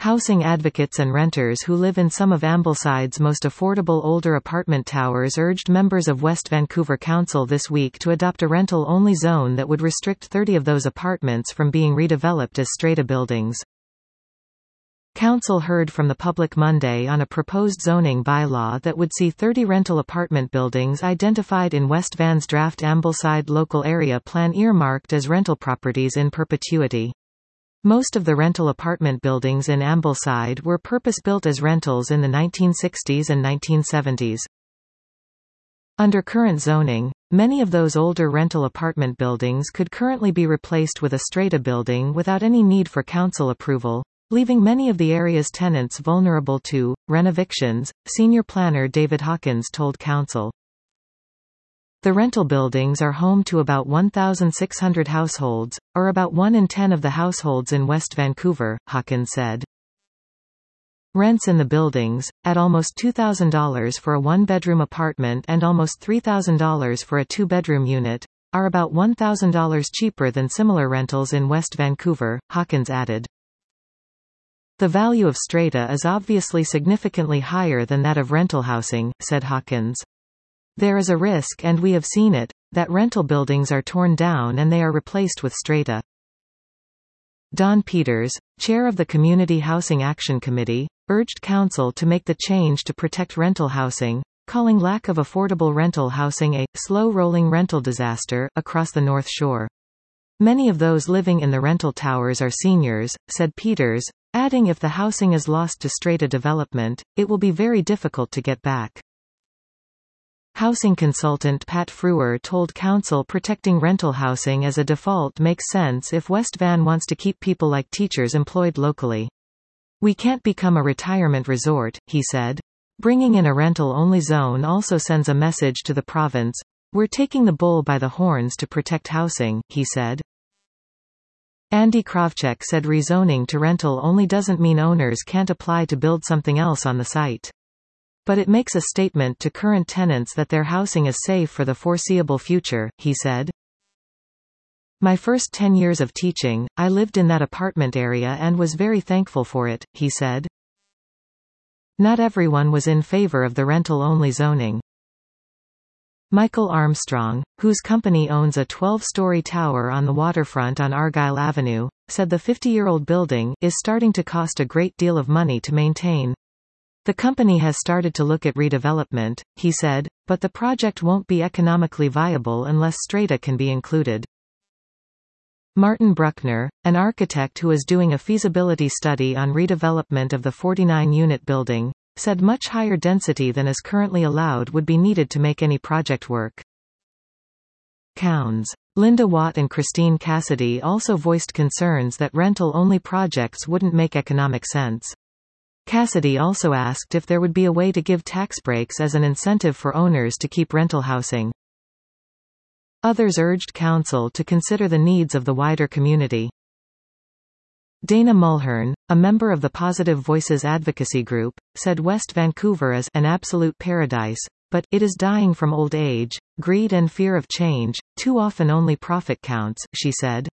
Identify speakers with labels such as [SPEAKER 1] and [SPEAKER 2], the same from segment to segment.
[SPEAKER 1] Housing advocates and renters who live in some of Ambleside's most affordable older apartment towers urged members of West Vancouver Council this week to adopt a rental-only zone that would restrict 30 of those apartments from being redeveloped as strata buildings. Council heard from the public Monday on a proposed zoning bylaw that would see 30 rental apartment buildings identified in West Van's draft Ambleside Local Area Plan earmarked as rental properties in perpetuity. Most of the rental apartment buildings in Ambleside were purpose-built as rentals in the 1960s and 1970s. Under current zoning, many of those older rental apartment buildings could currently be replaced with a strata building without any need for council approval, leaving many of the area's tenants vulnerable to renovictions, senior planner David Hawkins told council. The rental buildings are home to about 1,600 households, or about 1 in 10 of the households in West Vancouver, Hawkins said. Rents in the buildings, at almost $2,000 for a one-bedroom apartment and almost $3,000 for a two-bedroom unit, are about $1,000 cheaper than similar rentals in West Vancouver, Hawkins added. The value of strata is obviously significantly higher than that of rental housing, said Hawkins. There is a risk, and we have seen it, that rental buildings are torn down and they are replaced with strata. Don Peters, chair of the Community Housing Action Committee, urged council to make the change to protect rental housing, calling lack of affordable rental housing a slow-rolling rental disaster across the North Shore. Many of those living in the rental towers are seniors, said Peters, adding if the housing is lost to strata development, it will be very difficult to get back. Housing consultant Pat Frewer told council protecting rental housing as a default makes sense if West Van wants to keep people like teachers employed locally. We can't become a retirement resort, he said. Bringing in a rental-only zone also sends a message to the province. We're taking the bull by the horns to protect housing, he said. Andy Kravchuk said rezoning to rental only doesn't mean owners can't apply to build something else on the site. But it makes a statement to current tenants that their housing is safe for the foreseeable future, he said. My first 10 years of teaching, I lived in that apartment area and was very thankful for it, he said. Not everyone was in favor of the rental-only zoning. Michael Armstrong, whose company owns a 12-story tower on the waterfront on Argyle Avenue, said the 50-year-old building is starting to cost a great deal of money to maintain. The company has started to look at redevelopment, he said, but the project won't be economically viable unless strata can be included. Martin Bruckner, an architect who is doing a feasibility study on redevelopment of the 49-unit building, said much higher density than is currently allowed would be needed to make any project work. Counts. Linda Watt and Christine Cassidy also voiced concerns that rental-only projects wouldn't make economic sense. Cassidy also asked if there would be a way to give tax breaks as an incentive for owners to keep rental housing. Others urged council to consider the needs of the wider community. Dana Mulhern, a member of the Positive Voices advocacy group, said West Vancouver is an absolute paradise, but it is dying from old age, greed and fear of change, too often only profit counts, she said.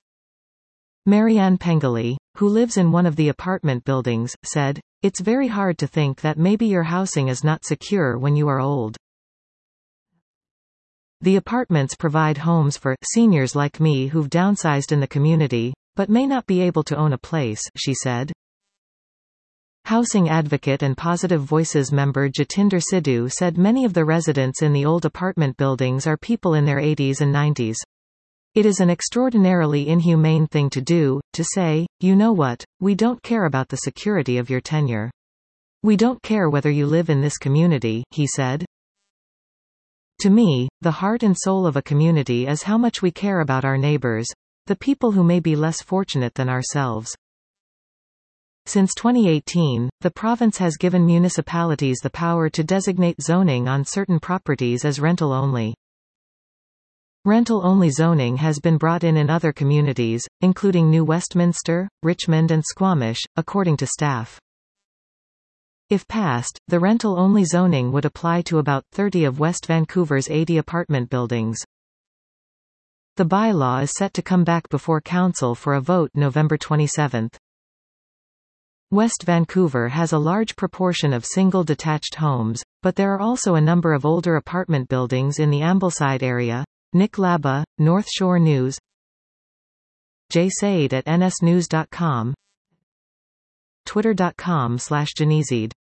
[SPEAKER 1] Marianne Pengelly, who lives in one of the apartment buildings, said, "It's very hard to think that maybe your housing is not secure when you are old." The apartments provide homes for seniors like me who've downsized in the community, but may not be able to own a place, she said. Housing advocate and Positive Voices member Jatinder Sidhu said many of the residents in the old apartment buildings are people in their 80s and 90s. It is an extraordinarily inhumane thing to do, to say, you know what, we don't care about the security of your tenure. We don't care whether you live in this community, he said. To me, the heart and soul of a community is how much we care about our neighbors, the people who may be less fortunate than ourselves. Since 2018, the province has given municipalities the power to designate zoning on certain properties as rental only. Rental-only zoning has been brought in other communities, including New Westminster, Richmond and Squamish, according to staff. If passed, the rental-only zoning would apply to about 30 of West Vancouver's 80 apartment buildings. The bylaw is set to come back before council for a vote November 27. West Vancouver has a large proportion of single detached homes, but there are also a number of older apartment buildings in the Ambleside area. Nick Laba, North Shore News. J. Said at nsnews.com. Twitter.com/Janizid